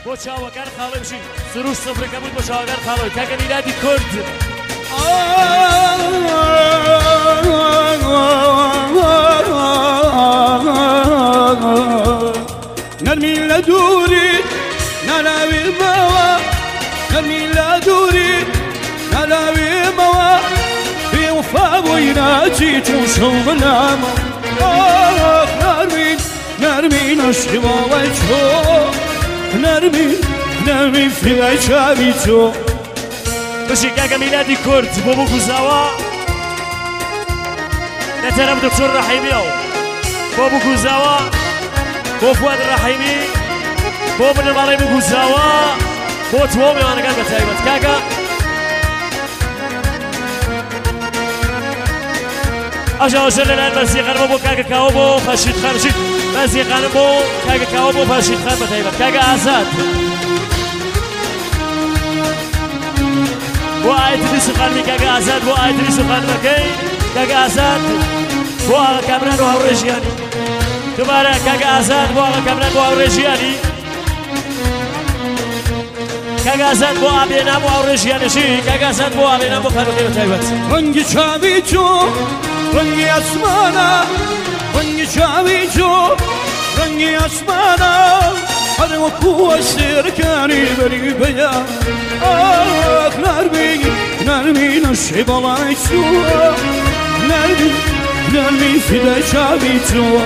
بۆ چاوەکان خاڵی بشین سروش سفرەکە بووین بۆ چاوەکان خاڵەوەی کاکە میلادی کورد نرمي لدوري نلاوي بوا نرمي لدوري نلاوي بوا في وفا ويناتي توشو بلاما نرمي نشبا وجهو نرمي في عشابي تو بشي كاكا ميلادي كورد بوبو كوزاوا نترم دكتور رحيمي بوبو كوزاوا بو فؤاد الرحيمي بو من المالي بو كوزاوا بو تومي وانا قلبة تايبت كاكا أجا وجل الآن مزيقان بو كاكا كاو بو فاشيد خان مشيد مزيقان بو كاكا كاو بو فاشيد خان بتايبت كاكا أزاد بو آيتري سخان مي كاكا أزاد بو آيتري سخان مكي كاكا أزاد بو آغا كامران و هوريجياني دوباره كاكا أزاد بو آغا كامران و هوريجياني كاكا أزاد بو آبينا بو هوريجياني شي كاكا أزاد بو آبينا بو فاروقي بتايبت رنگی چاوی جو رنگی اسمانا رنگی چاوی جو رنگی اسمانا هر وکو سرکانی بری بیا نرمی نشی بالای تو نرمی فیده چاوی تو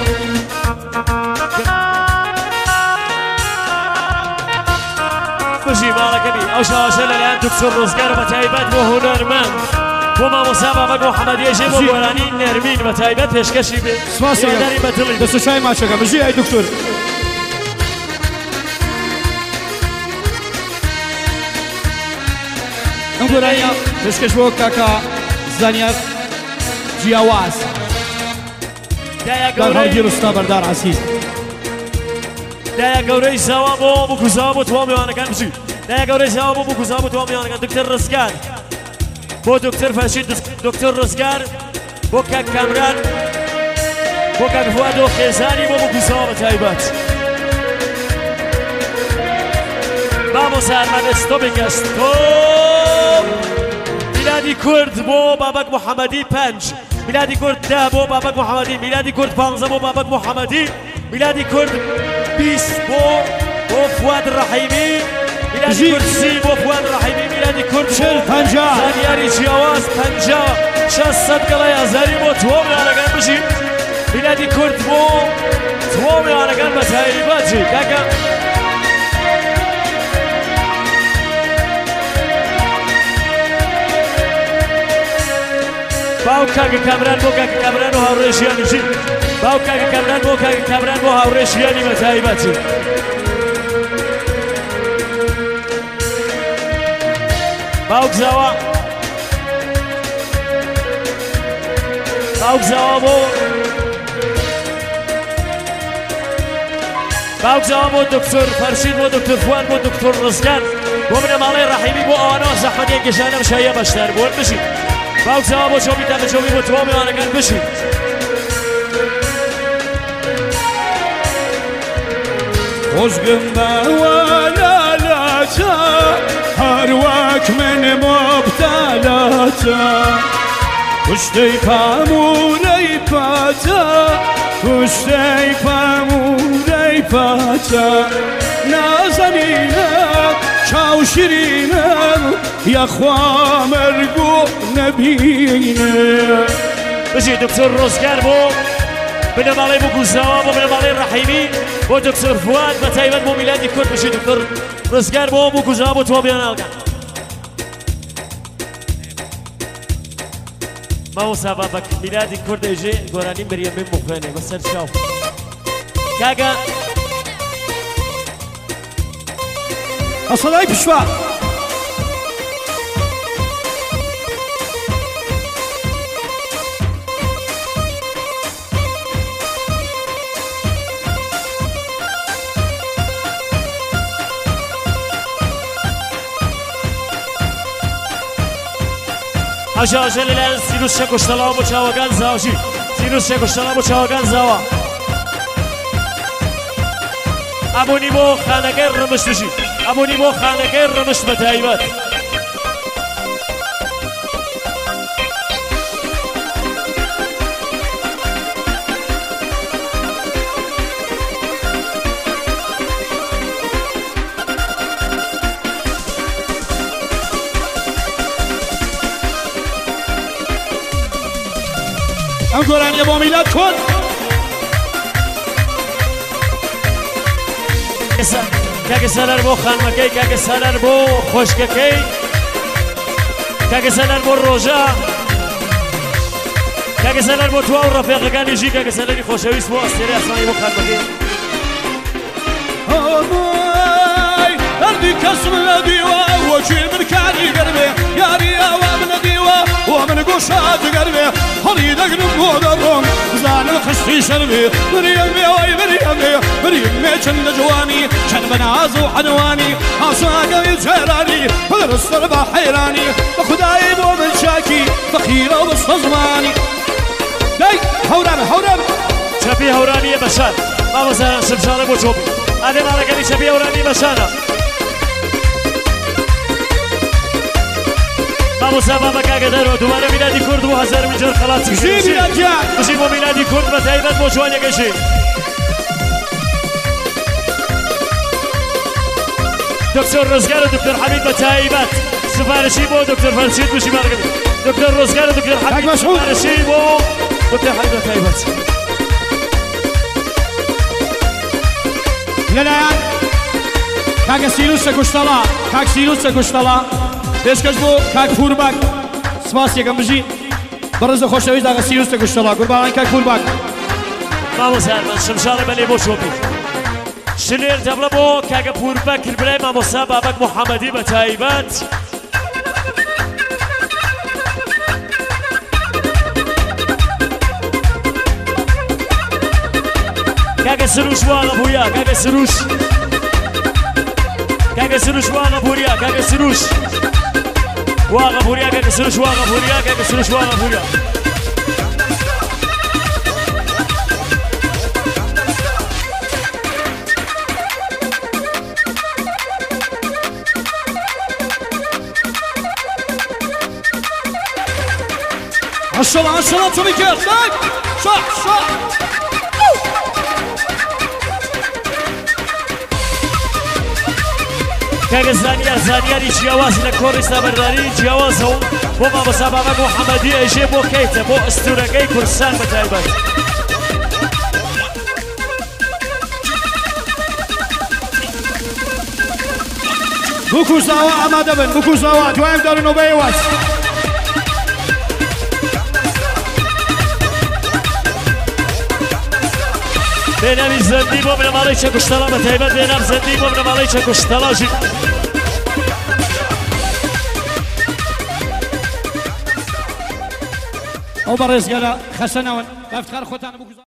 بجي بالكني او شاشل الان دكتور رزقار بتايبت بو هنرمند وما مسابقة محمد يجيب وراني نرمين بتايبت هشكشي به سواسي داري بتلي دستو شاي ما شكا بجي اي دكتور انظرانيا هشكش بو كاكا زانياف جياواز دايا دار قوري هاجي رستا بردار عسيس دايا قوري زوابو بوكو زوابو توامي وانا كان بجي دايا قوري زوابو بوكو زوابو توامي وانا كان دكتور رزقار بو دكتور فاشيد دكتور رزقار بو كاك كامران بو كاك فؤاد خيزاني بو بوكو زوابو تايبات Vamos a armar esto, venga, stop! Miladi Kurd بو بابک محمدی 5 میلادی کرد 10 بو بابک محمدی میلادی کرد 15 بو بابک محمدی میلادی کرد 20 بو فؤاد الرحیمی میلادی کرد 30 بو فؤاد الرحیمی میلادی کرد 50 زانیاری جیاواز 50 600 قلای ازاری بو تومی آنگان بشید میلادی کرد بو تومی آنگان بتایی باجی کاکا باو کاکا کامران بو کاکا کامران و هاوڕێژیانی بچین باو کاکا کامران بۆ کاکا کامران بۆ هاوڕێژیانی مەتایی بچین باوک زاوا بۆ دکتۆر فەرشید بۆ دکتۆر فوان بۆ دکتۆر ڕزگار بۆ منە ماڵەی ڕەحیمی بۆ ئەوانەوە زەحمەتیان گەشانە بشایە بەشدار بۆن بشین باوک زاوا بۆ چۆمی تاکە چۆمی بۆ تەواو میوانەکان بشین وزقم ولا لاتا هرواك من مبتلاتا وشتي فاموري فاتا وشتي فاموري فاتا نازنينا شاوشرينا يا اخوا مرقو نبينا بشي دكتور رزقار بو بنە ماڵەی بۆ گوزاوا بۆ بنە ماڵەی ڕەحیمی بۆ دکتۆر فواد بە تایبەت بۆ میلادی کورد بشی دکتۆر ڕزگار بۆ گوزاوا بۆ تۆ بیان ئاڵگا ماوەسا بابەک میلادی کورد ئێژێ گۆرانی مەریەم بێ مخوێنێ بەسەر چاو کاگە ئەسەڵای پشوا ئاژاژە لەلایەن سیروس شەکوشتەڵاو بۆ چاوەکان زاوژی سیروس شەکوشتەڵاو بۆ چاوەکان زاوە ئەبوونی بۆ خانەکەی ڕمشتشی ئەبوونی بۆ خانەکەی ڕەمشت بە تایبەت ئەم گۆرانیە بۆ میلاد کۆن کاکە سەرەر بۆ خانمەکەی کاکە سەرەر بۆ خۆشکەکەی کاکە سەرەر بۆ ڕۆژە کاکە سەرەر بۆ توا و ڕەفێقەکانیژی کاکە سەرەری خۆشەویست بۆ ئەستێرەی ئاسمانی بۆ خانمەکەی هەردی کەس من لە دیوە وەچی من کاریگەر بێ یاری ئەوە من لە دیوە وە من گۆشات گەر بێ هەڵی دەگرم بۆ دەڕۆم بزانم خشتی شەر بێ بریم بێ وای بریم بێ بریم بێ چەندە جوانی چەند بە ناز و حەنوانی هاوساگەی جێرانی بەدەستەر بە حەیرانی بە خودایی بۆ من چاکی فەقیرە و بەستە زمانی دەی هەوران هەوران چەپی هەورانیە بەشان مامۆستا شمشاڵە بۆ چۆپی ئادێ ماڵەکەی چەپی هەورانی بەشانە مامۆستا بابە کاکە دەرەوە دووبارە میلادی کورد بۆ هەزار میلیۆن خەڵات بژی بۆ میلادی کورد بە تایبەت بۆ جوانێکەشی دکتۆر ڕزگار و دکتۆر حەمید بە تایبەت سفارشی بۆ دکتۆر فەرشید بژی ماڵەکەی دکتۆر ڕزگار و دکتۆر حەمید سفارشی بۆ دکتۆر حەمید بە تایبەت لەلایەن کاکە سیروسە کوشتەڵا کاک سیروسە کوشتەڵا پێشکەش بۆ کاک پورباک سپاس یەکەم بژی بەڕێزە خۆشەویست کاکە سیروسە کوشتەڵا قوربانەی کاک پورباک مامۆستا شمشاڵە بەلێ بۆ چۆپی شلێر دەبڵە بۆ کاکە پورباک کربلای مامۆستا بابەک محەممەدی بە تایبەت کاکە سروش واغە بوویا کاکە سروش کاکە سروش واغە بوریا کاکە سروش واغە بوریا کاکە سروش واغە بوریا کاکە سروش واغە بوریا عشرة عشرة تريكات لايك صح صح کاکە زانیاری جیاوازی لە کۆڕی سابەرداری جیاوازە و بۆ مامۆستا بابەک محەممەدی ئەژێ بۆ کەیتە بۆ ئەستوورەکەی کوردستان بە تایبەت بکوزاوە ئامادە بن بکوزاوە دوایم دەڕنەوە بەیوەت بێنامی زەندی بۆ بنەماڵەی چە کوشتەڵا بە تایبەت بێنام زەندی بۆ بنەماڵەی چە کوشتەڵاژی ئەو بە ڕێزگەرە خەسەنەوەن بەفتخار خۆتانە بکوزاوە